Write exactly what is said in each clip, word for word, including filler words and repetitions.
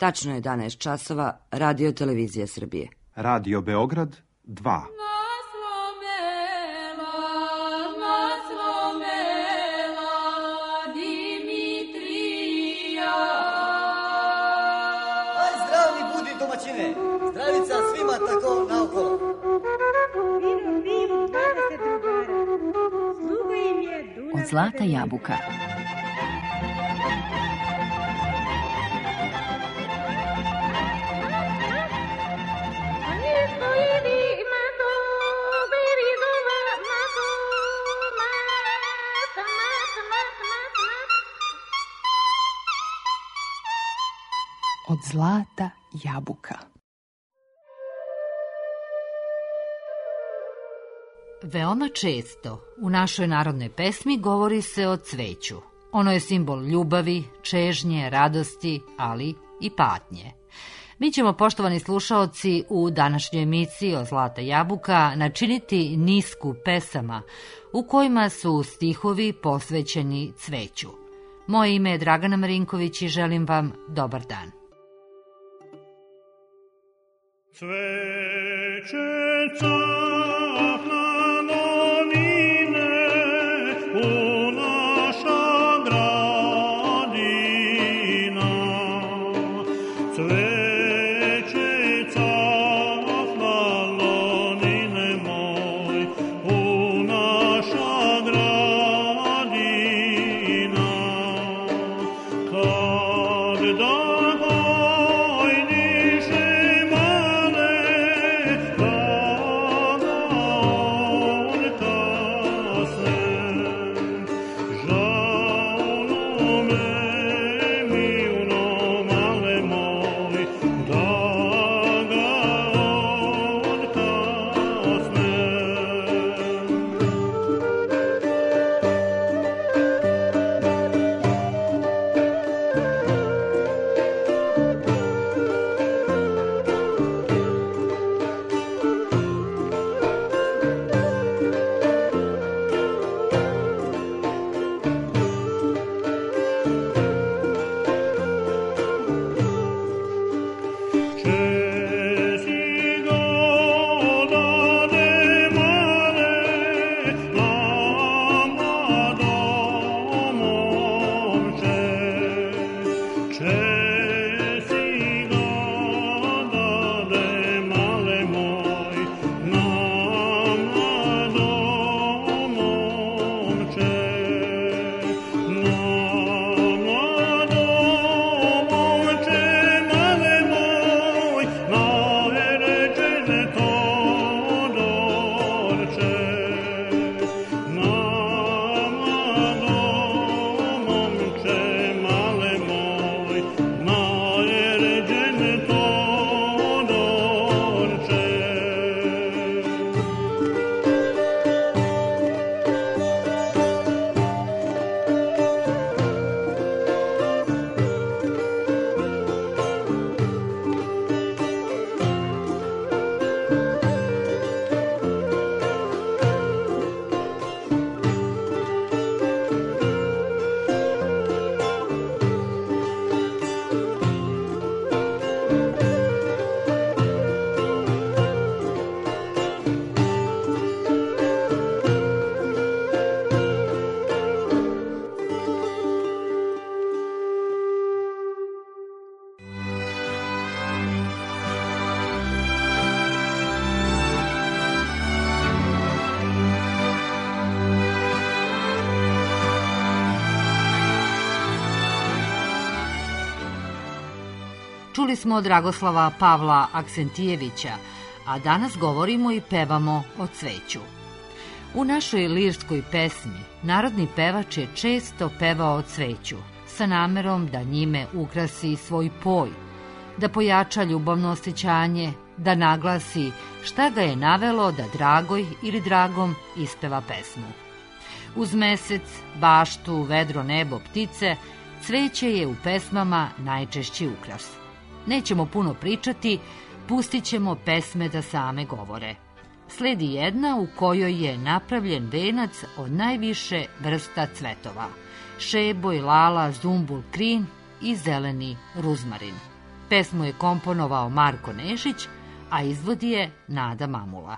Tačno je jedanaest časova, Radio Televizija Srbije. Radio Beograd dva. Aj, zdrav mi budi, domaćine! Zdravica svima tako naokolo. Vidim, vidim, dvadeset drugara. Sluga im je Dunav. Od Zlata jabuka. Od Zlata jabuka. Veoma često u našoj narodnoj pesmi govori se o cveću. Ono je simbol ljubavi, čežnje, radosti, ali i patnje. Mi ćemo, poštovani slušaoci, u današnjoj emisiji o Zlata jabuka načiniti nisku pesama u kojima su stihovi posvećeni cveću. Moje ime je Dragana Marinković i želim vam dobar dan. Cveće cahna novine u naša gradina. Cveće cahna novine moj u naša gradina. Kad da Čuli smo Dragoslava Pavla Aksentijevića, a danas govorimo i pevamo o cveću. U našoj lirskoj pesmi narodni pevač je često pevao o cveću, sa namerom da njime ukrasi svoj poj, da pojača ljubavno osjećanje, da naglasi šta ga je navelo da dragoj ili dragom ispeva pesmu. Uz mesec, baštu, vedro nebo, ptice, cveće je u pesmama najčešći ukras. Nećemo puno pričati, pustit ćemo pesme da same govore. Sledi jedna u kojoj je napravljen venac od najviše vrsta cvetova: šeboj, lala, zumbul, krin i zeleni ruzmarin. Pesmu je komponovao Marko Nešić, a izvodi je Nada Mamula.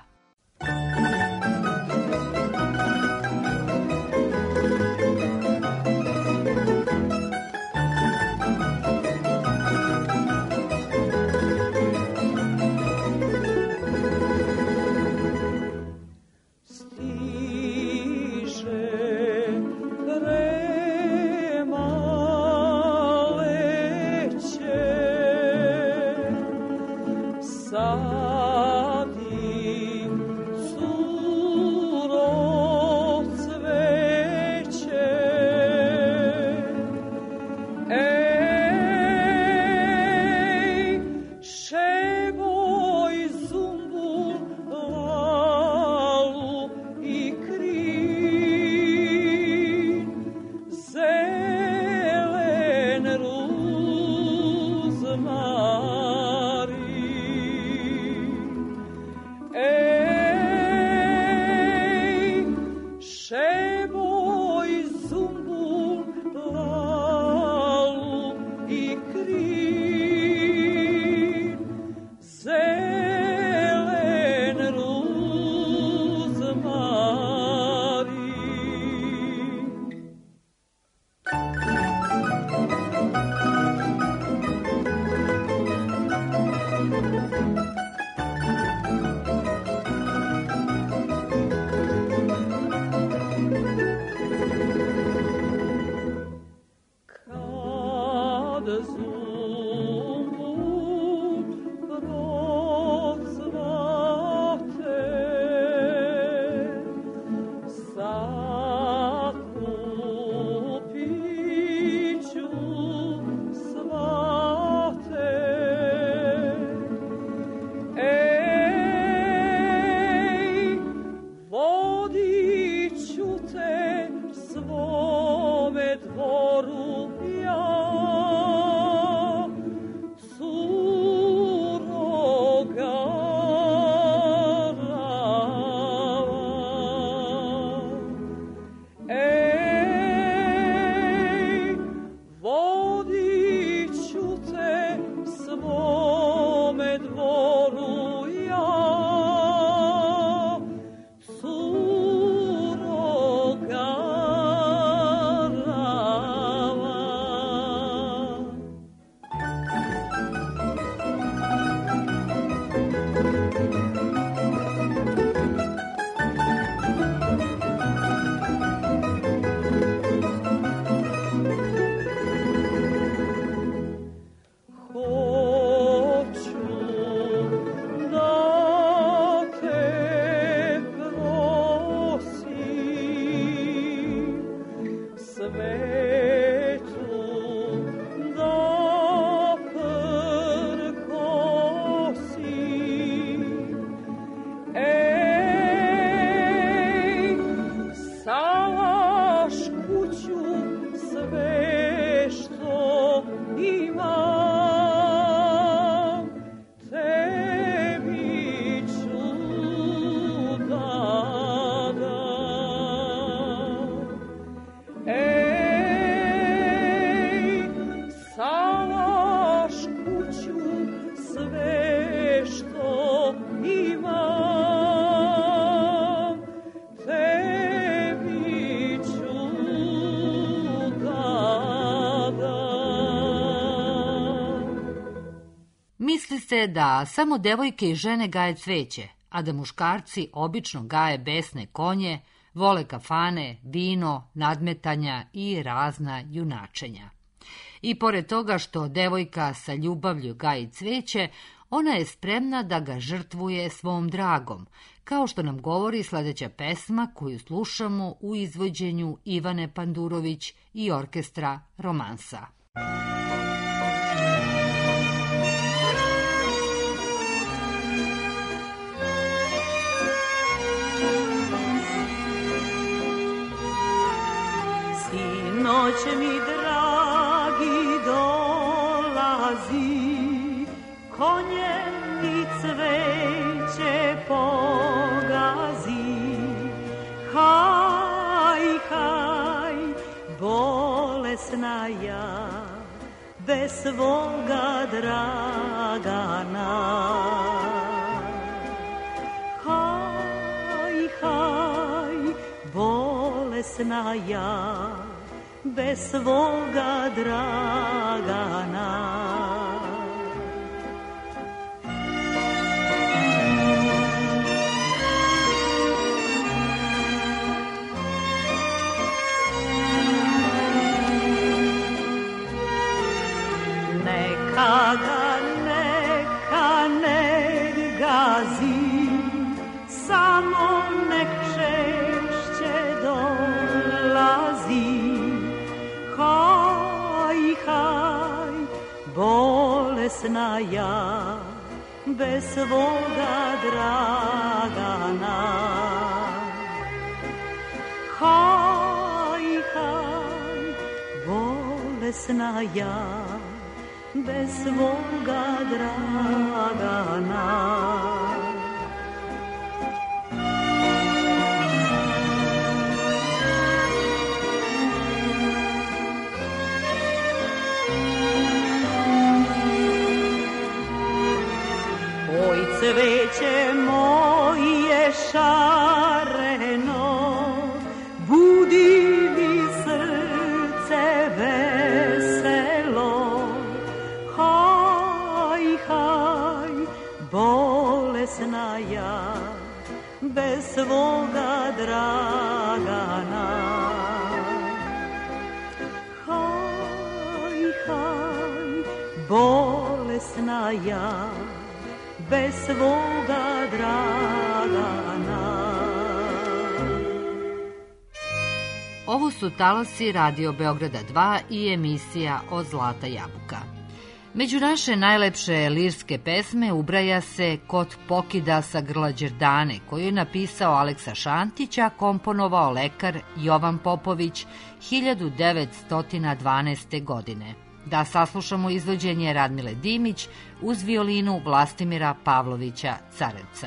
Misli se da samo devojke i žene gaje cveće, a da muškarci obično gaje besne konje, vole kafane, vino, nadmetanja i razna junačenja. I pored toga što devojka sa ljubavlju gaji cveće, ona je spremna da ga žrtvuje svom dragom, kao što nam govori sledeća pesma koju slušamo u izvođenju Ivane Pandurović i orkestra Romansa. Noć mi dragi dolazi, konjem mi cveće pogazi. Haj, haj, bolesna ja, bez svoga Dragana. Haj, haj, bolesna ja, bez svoga Dragana. Neka ga, neka ne gazi, samo nek češće dolazi. Haj, haj, bolesna ja, bez svoga Dragana. Haj, haj, bolesna ja, bez svoga Dragana. Oj, cveće moje šareno, budi mi srce veselo. Haj, haj, bolesna ja, bez svoga Dragana. Haj, haj, bolesna ja, bez svoga Dragana. Ovo su talasi Radio Beograda dva i emisija O Zlata jabuka. Među naše najlepše lirske pesme ubraja se Kod pokida sa grla Đerdane, koju je napisao Aleksa Šantić, a komponovao lekar Jovan Popović hiljadu devetsto dvanaeste. godine. Da saslušamo izvođenje Radmile Dimić uz violinu Vlastimira Pavlovića Carevca.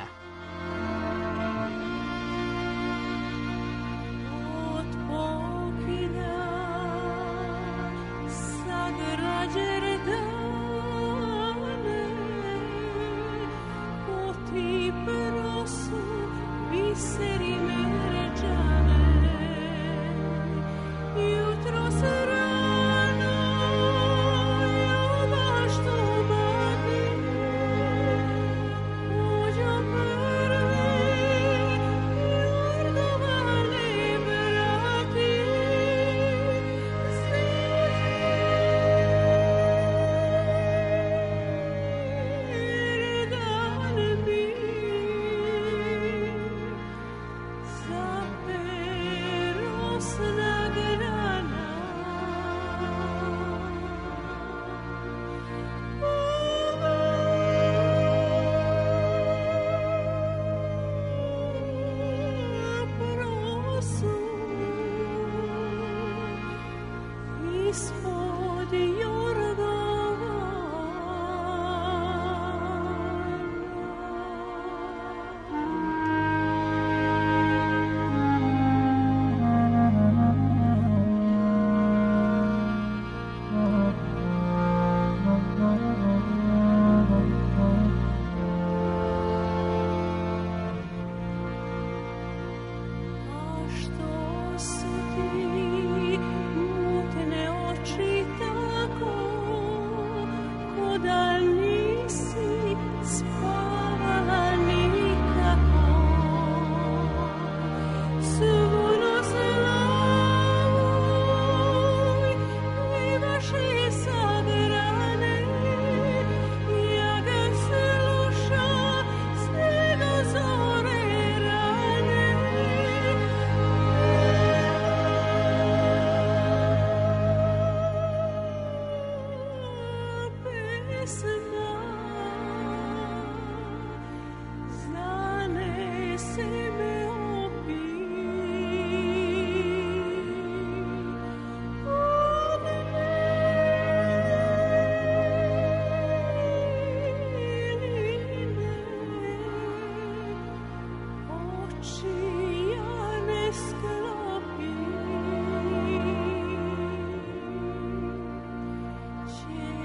She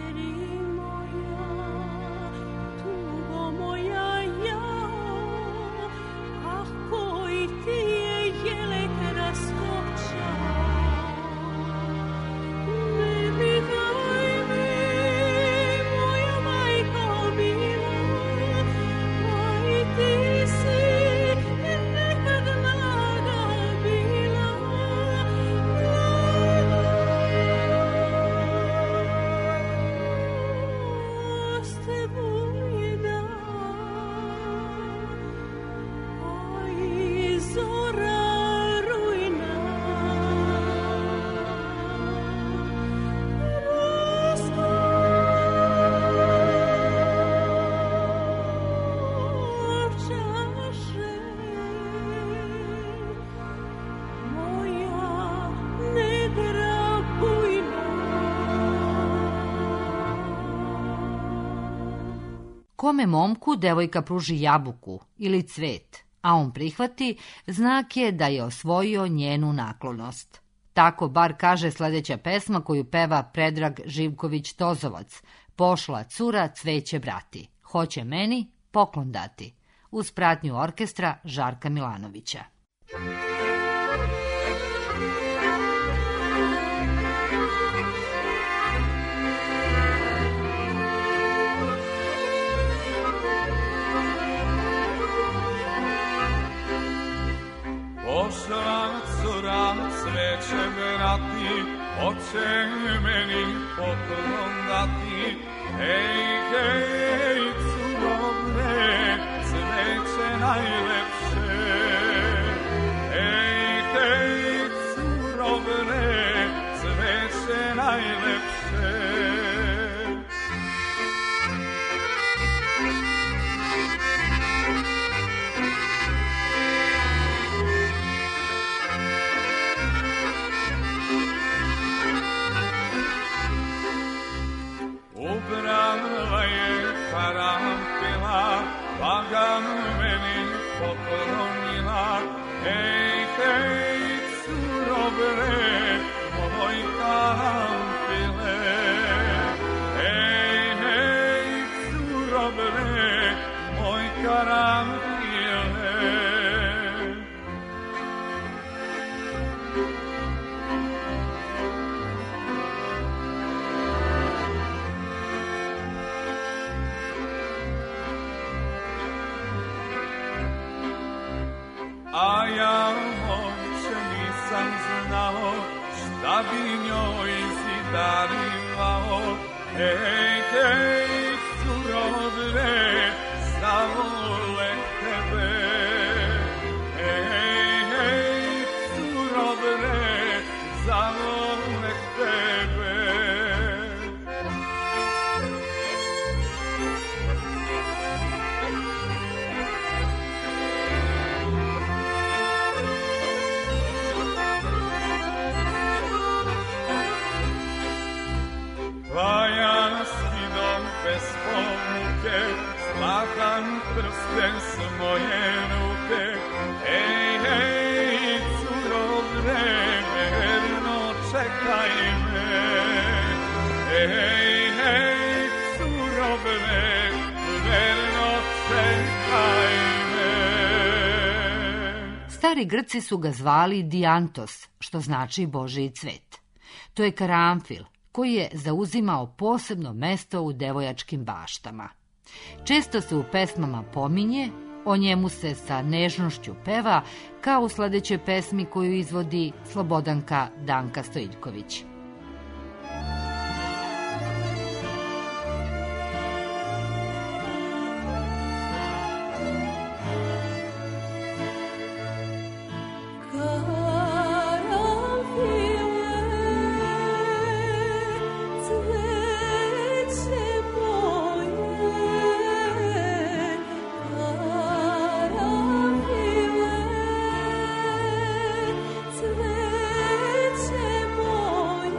Kome momku devojka pruži jabuku ili cvet, a on prihvati, znak je da je osvojio njenu naklonost. Tako bar kaže sledeća pesma koju peva Predrag Živković-Tozovac, Pošla cura cveće brati, hoće meni poklon dati, uz pratnju orkestra Žarka Milanovića. Pošla cura cveće brati, hoće meni poklon dati. Hej, hej, curovne, cveće najlepše. Hej, hej, curovne, cveće najlepše. Ubrala je karampila, pa ga meni poklonila. Hej, hej, curobre, moj karampile. Hej, hej, curobre, moj karampile. A ja momče nisam znao šta bi njoj zidarivao. Hej, hej, curovne, zavole tebe. Hej, hej, curovne, zavole tebe. Vajanski dom bez pomuke, zlatan prsten s moje ruke. Hej, hej, curovne, verno čekaj me. Hej, hej, curovne, verno čekaj me. Stari Grci su ga zvali Dijantos, što znači Božiji cvet. To je karamfil, koji je zauzimao posebno mesto u devojačkim baštama. Često se u pesmama pominje, o njemu se sa nežnošću peva, kao u sledećoj pesmi koju izvodi Slobodanka Danka Stojiljković. Cveće moje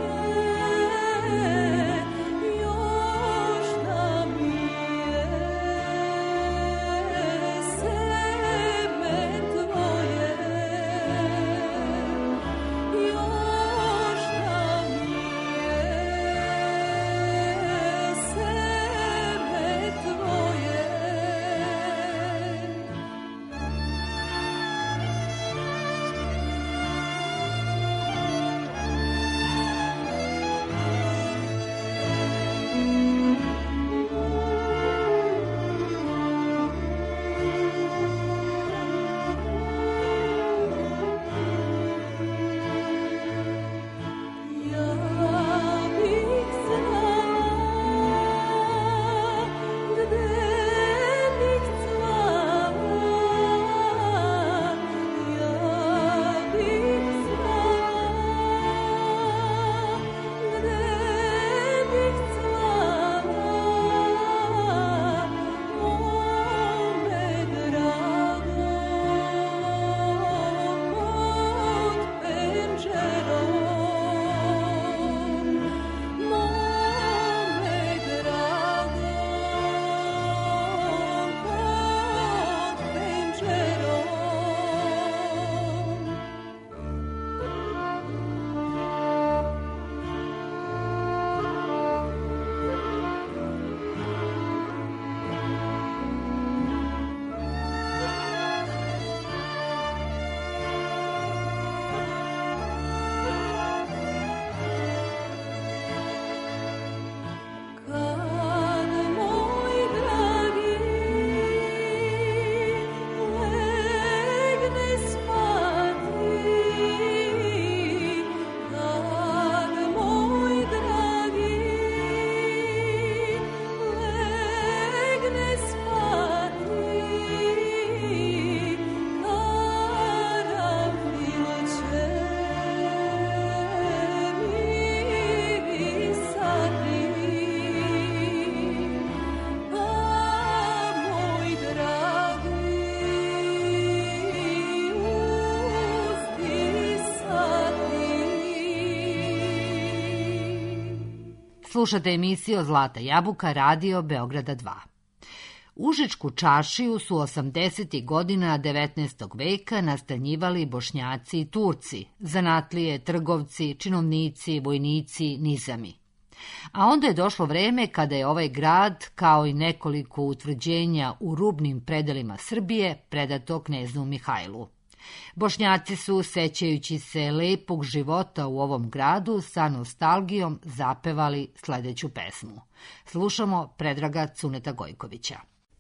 Slušate emisiju Zlata jabuka, radio Beograda dva. Užičku čaršiju su osamdesetih godina devetnaestog veka nastanjivali Bošnjaci i Turci, zanatlije, trgovci, činovnici, vojnici, nizami. A onda je došlo vreme kada je ovaj grad, kao i nekoliko utvrđenja u rubnim predelima Srbije, predato kneznu Mihajlu. Bošnjaci su, sećajući se lepog života u ovom gradu, sa nostalgijom zapevali sledeću pesmu. Slušamo Predraga Cuneta Gojkovića.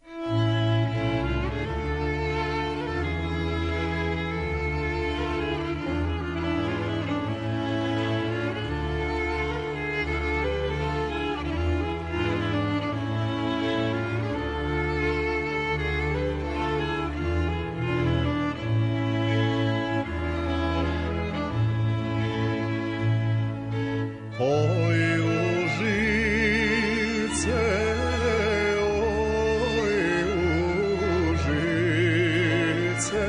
Oj, Užice, oj, Užice,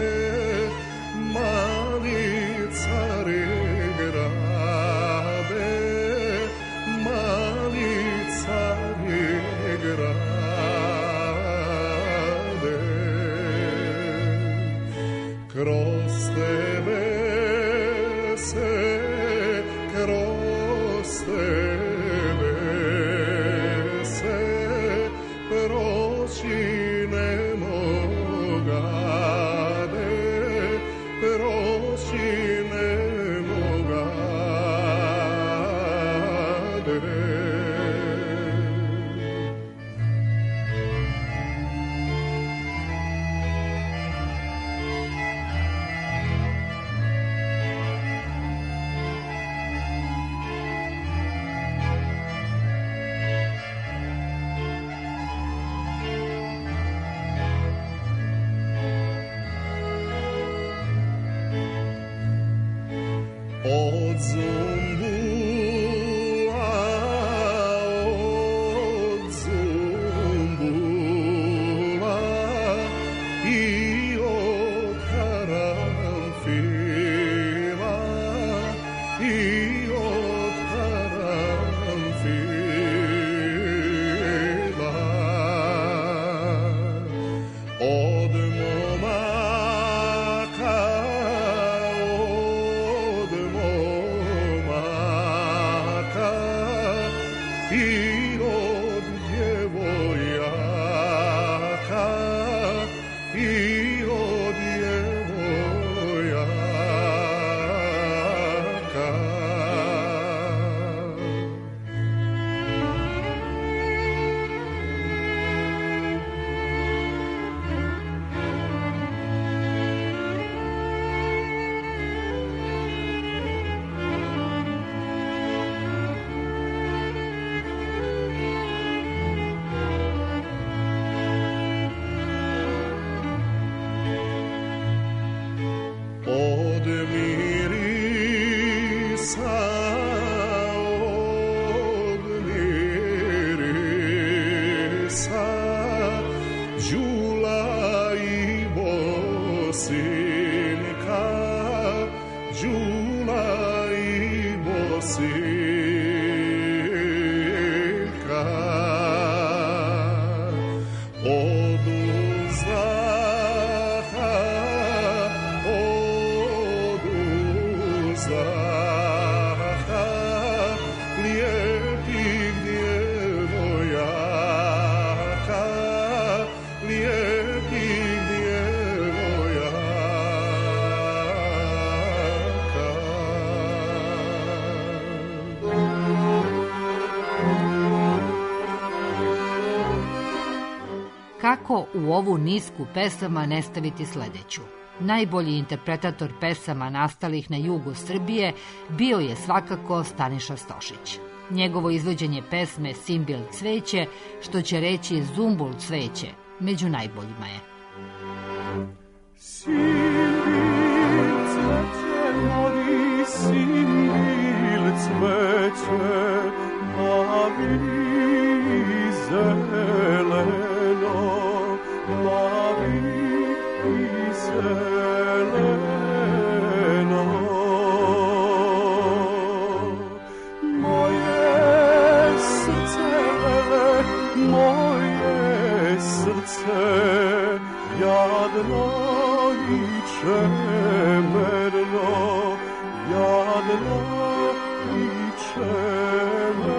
mali care grade, mali care grade, kroz tebe se, kroz tebe se proći ne mogade, proći ne mogade. Od zumbula, od zumbula i od karanfila, i od karanfila, od momaka, i od djevojaka, i od djevojaka. Od mirisa, od mirisa, đula i bosinka, đula i bosinka. Od uzdaha, uzdaha lijepih djevojaka, lijepih djevojaka. Kako u ovu nisku pesama ne staviti sledeću? Najbolji interpretator pesama nastalih na jugu Srbije bio je svakako Staniša Stošić. Njegovo izvođenje pesme Simbil cveće, što će reći Zumbul cveće, među najboljima je. Simbil cveće, mali simbil cveće, mali zeleno, mali zeleno, moje srce jadno i čemerno, jadno i čemerno.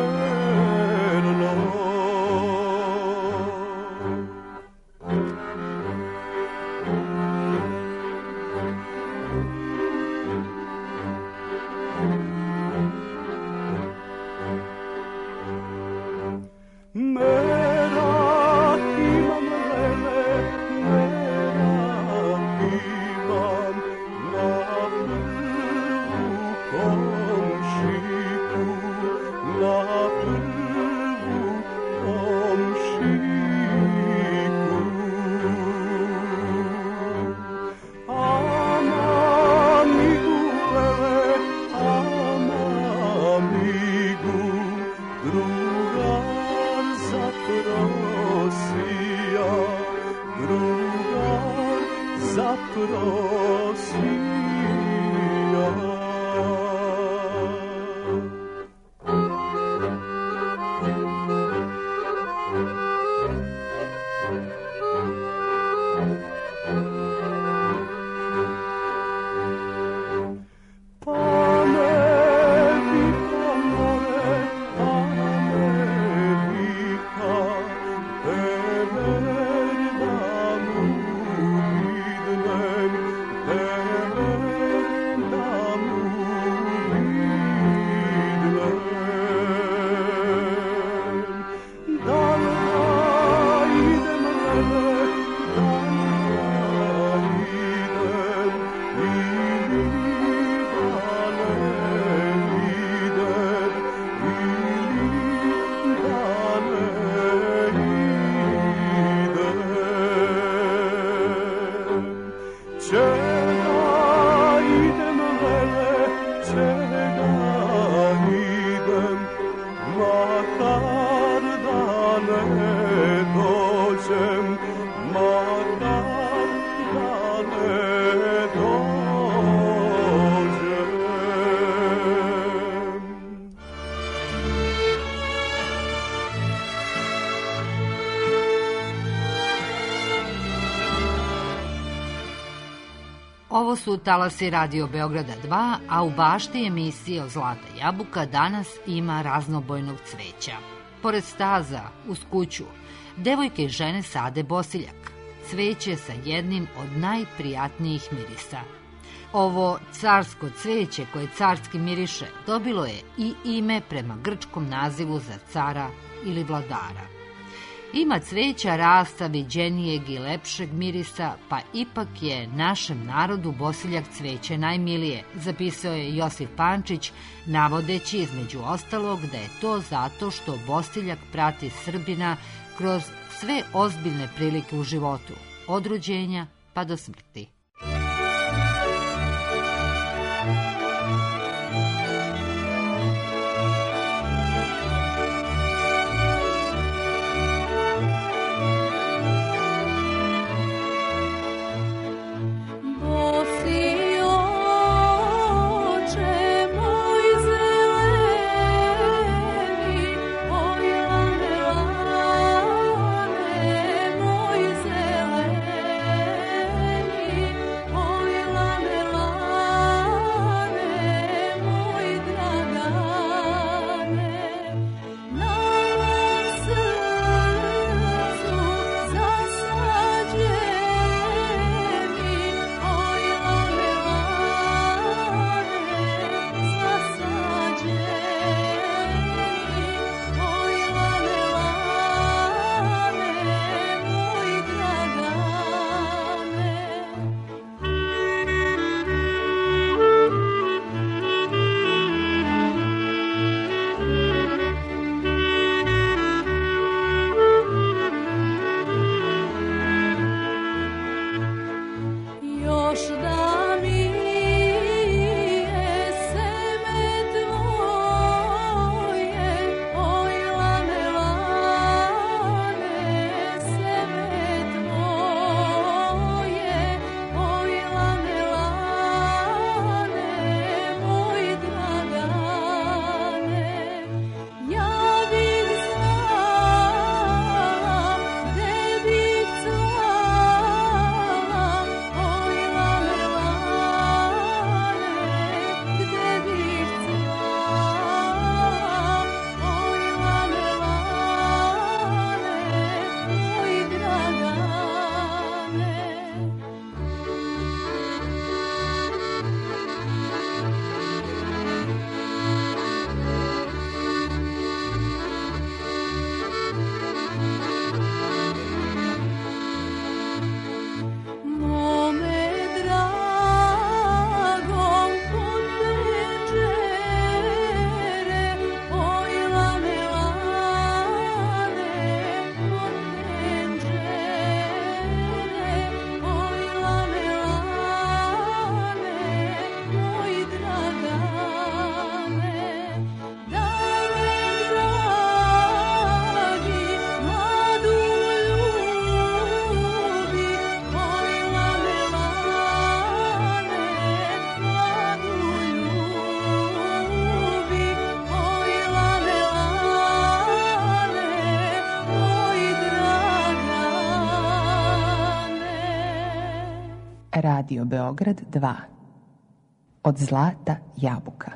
Ovo su talasi Radio Beograda dva, a u bašti emisije o Zlata jabuka danas ima raznobojnog cveća. Pored staza, uz kuću, devojke i žene sade bosiljak, cveće sa jednim od najprijatnijih mirisa. Ovo carsko cveće koje carski miriše dobilo je i ime prema grčkom nazivu za cara ili vladara. Ima cveća rasta viđenijeg i lepšeg mirisa, pa ipak je našem narodu bosiljak cveće najmilije, zapisao je Josif Pančić, navodeći između ostalog da je to zato što bosiljak prati Srbina kroz sve ozbiljne prilike u životu, od rođenja pa do smrti. Zeleni Radio Beograd dva. Od zlata jabuka.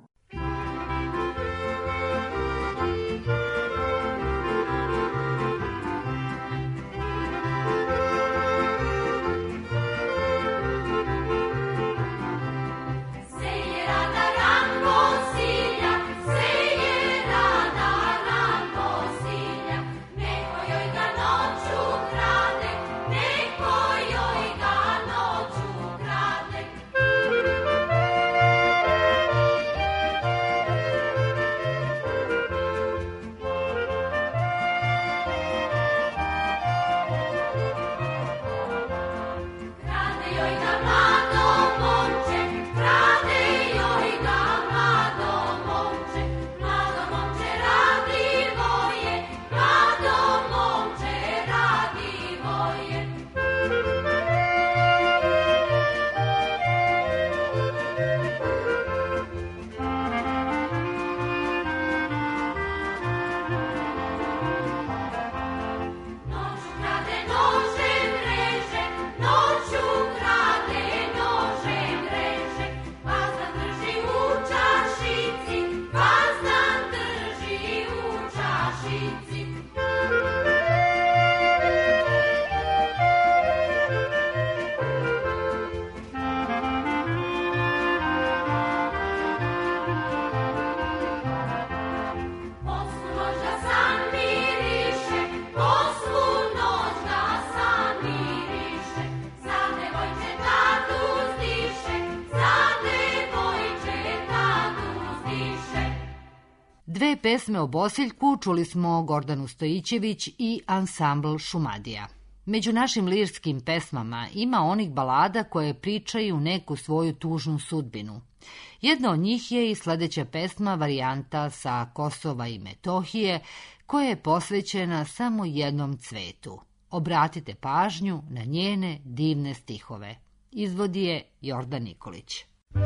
Dve pesme o Bosiljku čuli smo Gordanu Stojićević i ansambl Šumadija. Među našim lirskim pesmama ima onih balada koje pričaju neku svoju tužnu sudbinu. Jedna od njih je i sledeća pesma varijanta sa Kosova i Metohije, koja je posvećena samo jednom cvetu. Obratite pažnju na njene divne stihove. Izvodi je Jordan Nikolić.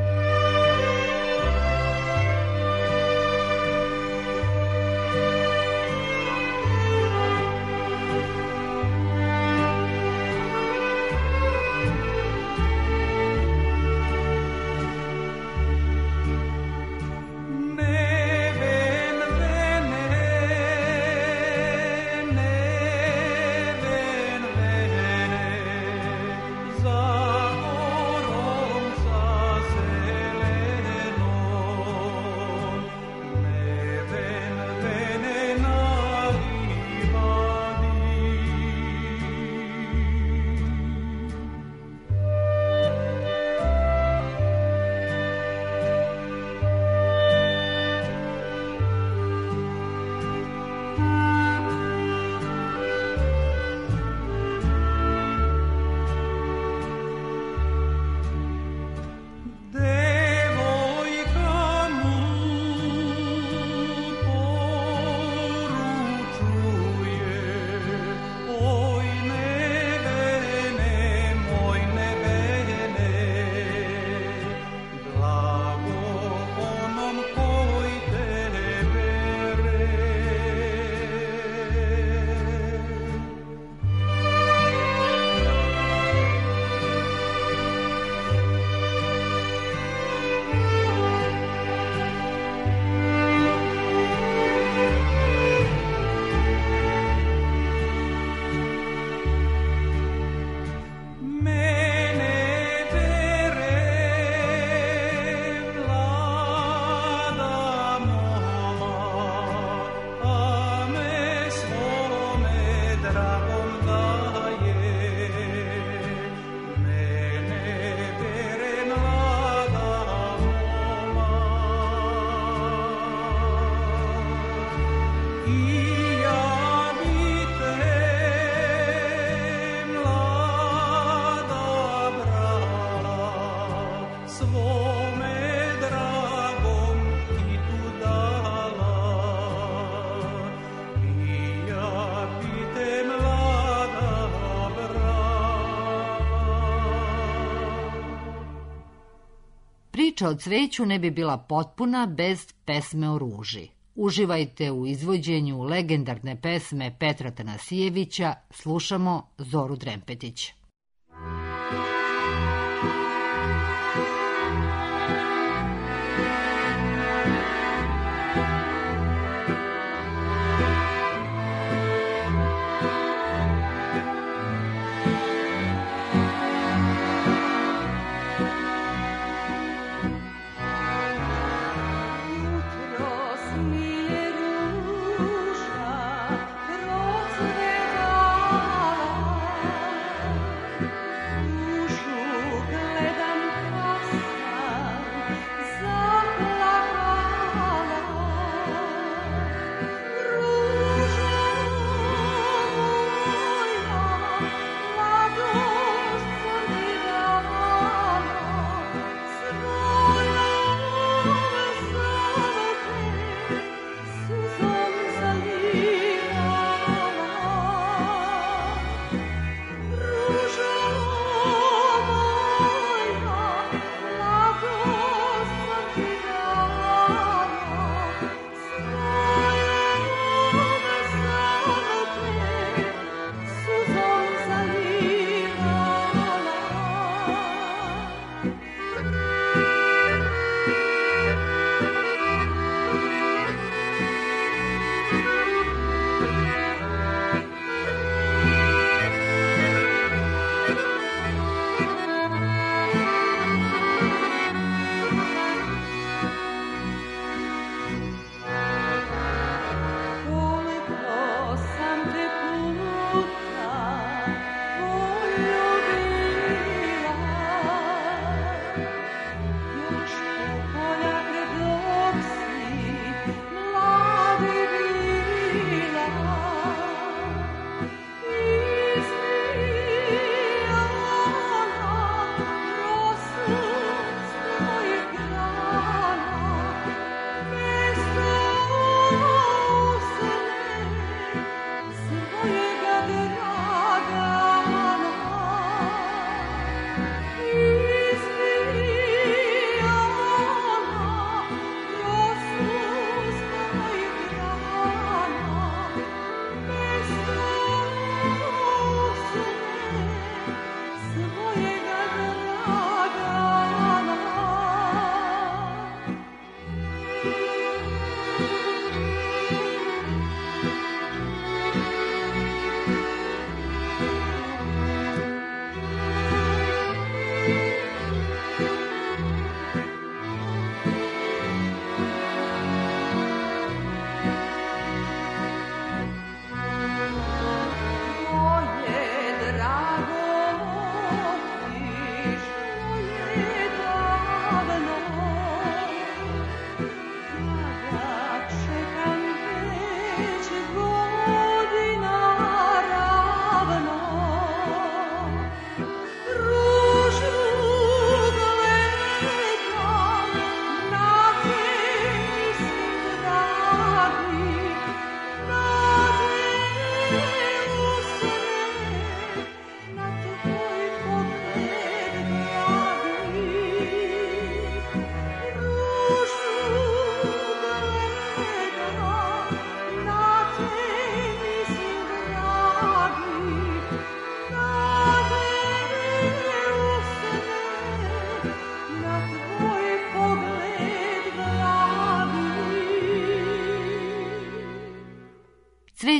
Priča o cveću ne bi bila potpuna bez pesme o ruži. Uživajte u izvođenju legendarne pesme Petra Tanasijevića, slušamo Zoru Drempetić. Thank you.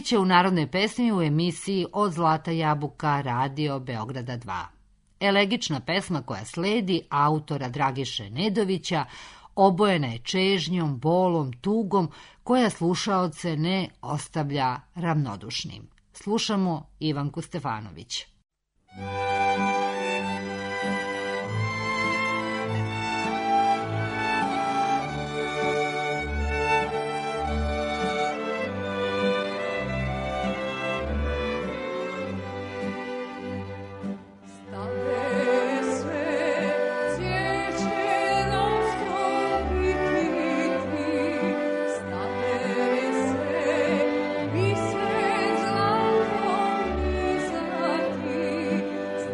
Biće u Narodnoj pesmi u emisiji Od zlata jabuka Radio Beograda dva. Elegična pesma koja sledi autora Dragiše Nedovića obojena je čežnjom, bolom, tugom koja slušaoce ne ostavlja ravnodušnim. Slušamo Ivanku Stefanović. Stave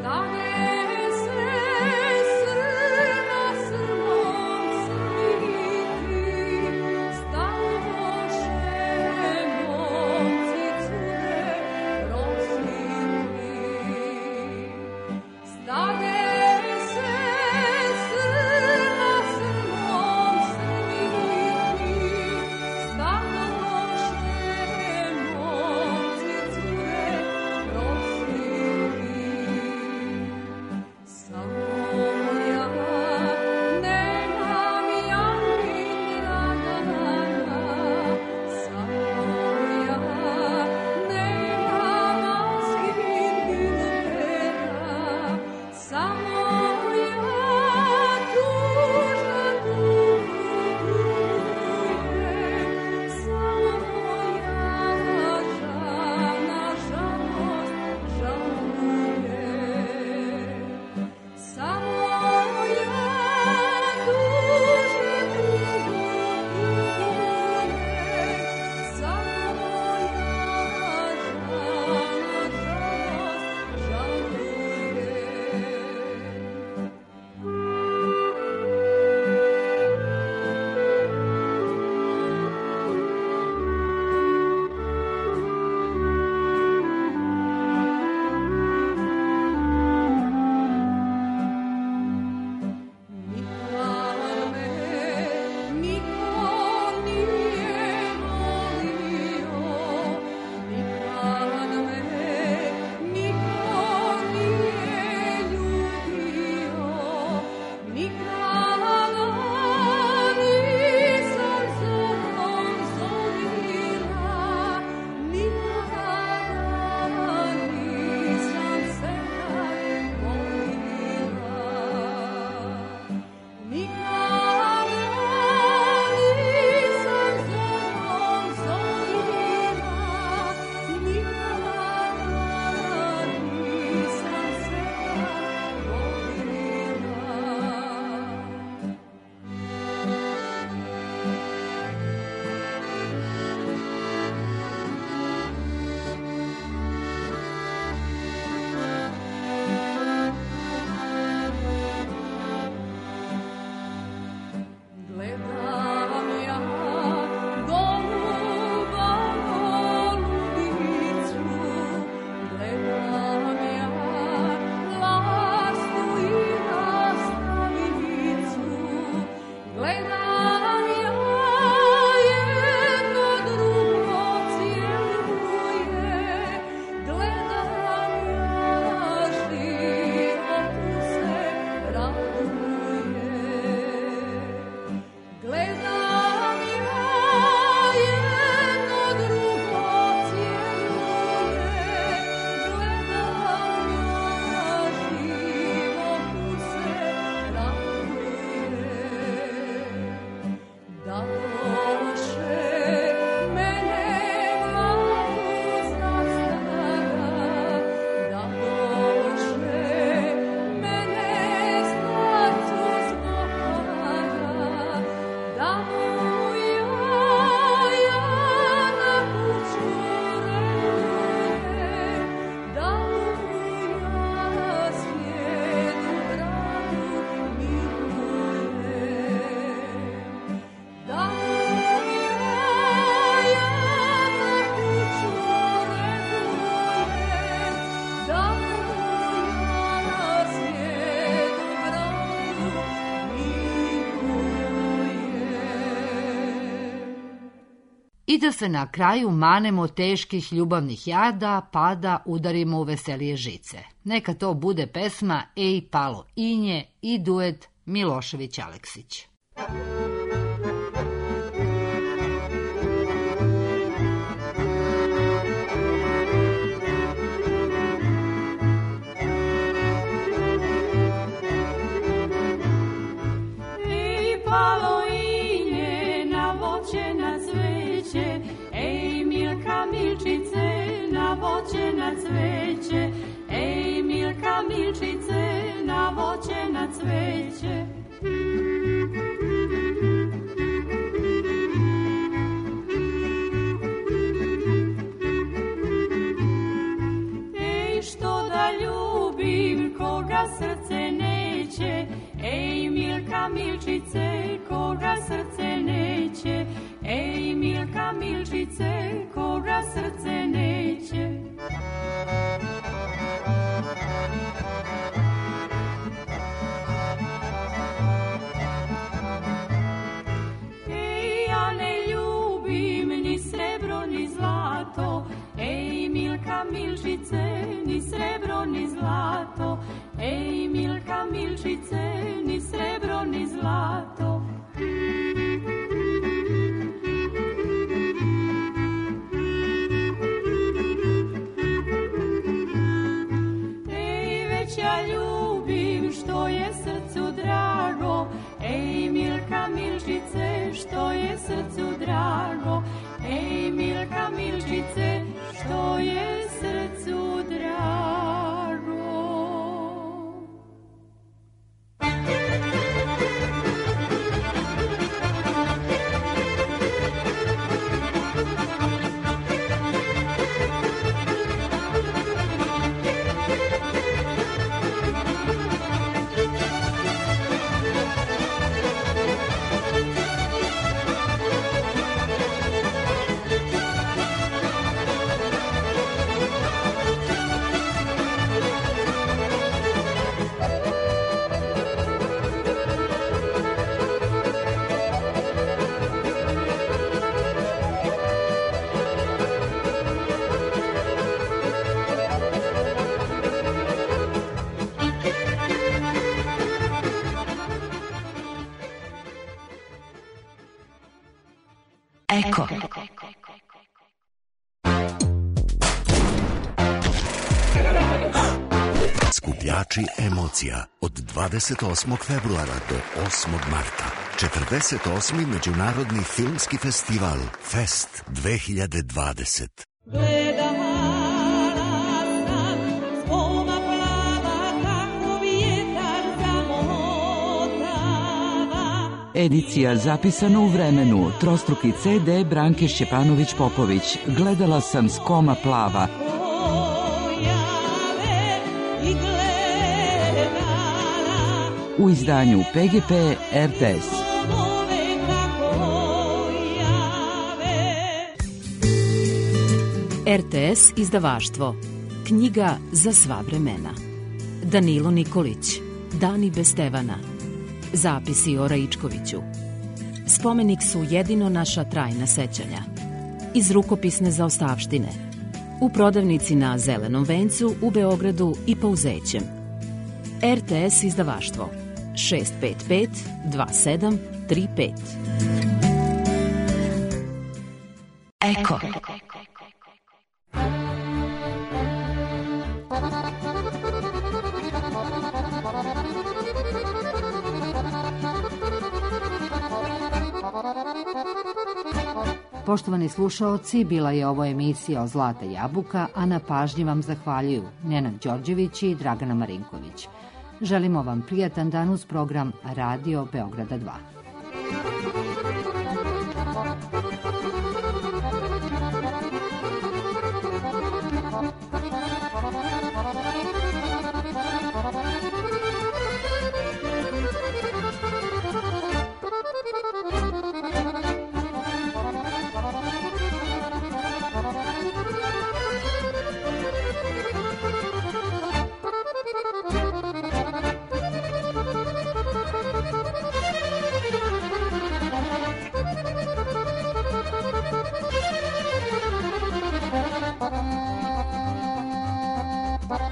i da se na kraju manemo teških ljubavnih jada, pa da udarimo u veselije žice. Neka to bude pesma Ej palo inje i duet Milošević-Aleksić. Voće na cveće, ej Milka Milčice, na voće na cveće. Ej što da ljubim koga srce neće, ej Milka Milčice, koga srce neće, ej Milka Milčice, koga srce neće. Ej, ja ne ljubim ni srebro ni zlato, ej Milka Milčice, ni srebro ni zlato, ej Milka Milčice, ni srebro ni zlato. Ja ljubim što je srcu drago, ej Milka Milčice, što je srcu drago, ej Milka Milčice, što je srcu drago. Eko. Skupljači emocija od dvadeset osmog februara do osmog marta. četrdeset osmi Međunarodni filmski festival Fest dve hiljade dvadeset. Edicija zapisana u vremenu. Trostruki ce de Branke Šćepanović-Popović. Gledala sam s koma plava. U izdanju pe ge pe er te es. er te es izdavaštvo. Knjiga za sva vremena. Danilo Nikolić. Dani bez Stevana. Zapisi o Raičkoviću. Spomenik su jedino naša trajna sećanja. Iz rukopisne zaostavštine. U prodavnici na Zelenom vencu u Beogradu i po Uzećem. er te es izdavaštvo. šest pet pet dva sedam tri pet. Eko. Poštovani slušaoci, bila je ovo emisija o Zlata jabuka, a na pažnji vam zahvaljuju Nenad Đorđević i Dragana Marinković. Želimo vam prijatan dan uz program Radio Beograda dva.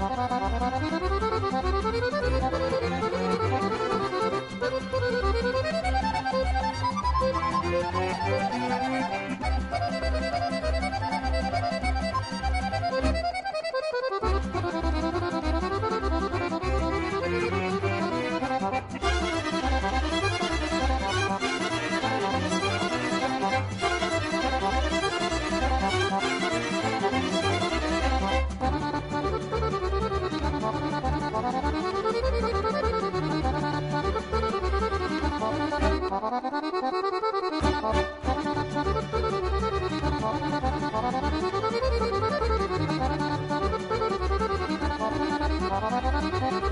Thank you.